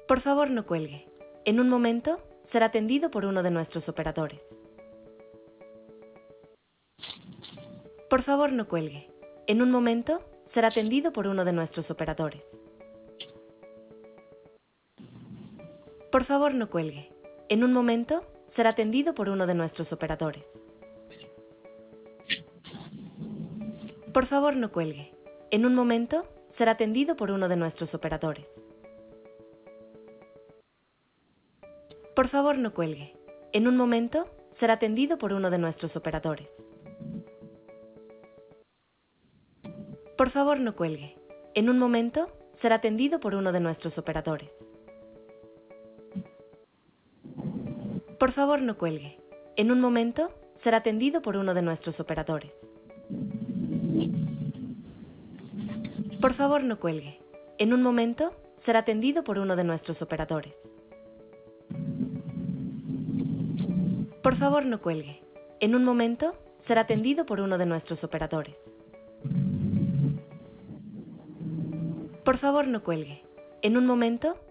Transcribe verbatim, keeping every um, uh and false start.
Por favor, no cuelgue. En un momento, será atendido por uno de nuestros operadores. Por favor, no cuelgue. En un momento, será atendido por uno de nuestros operadores. Por favor, no cuelgue. En un momento, será atendido por uno de nuestros operadores. Por favor, no cuelgue. En un momento, será atendido por uno de nuestros operadores. Por favor, no cuelgue. En un momento, será atendido por uno de nuestros operadores. Por favor, no cuelgue. En un momento, será atendido por uno de nuestros operadores. Por favor, no cuelgue. En un momento, será atendido por uno de nuestros operadores. Por favor, no cuelgue. En un momento, será atendido por uno de nuestros operadores. Por favor, no cuelgue. En un momento, será atendido por uno de nuestros operadores. Por favor, no cuelgue. En un momento,